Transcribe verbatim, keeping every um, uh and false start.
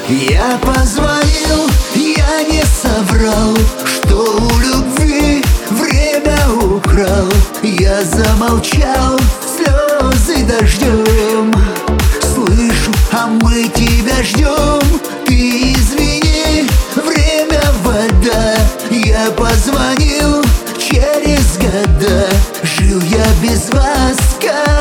Я позвонил, я не соврал, что у любви время украл. Я замолчал, слезы дождем. Слышу, а мы тебя ждем. Ты извини, время вода. Я позвонил через года. Жил я без вас, как